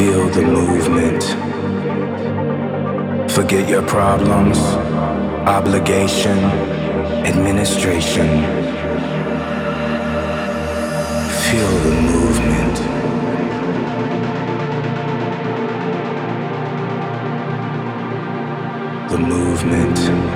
Feel the movement. Forget your problems, obligation, administration. Feel the movement. The movement.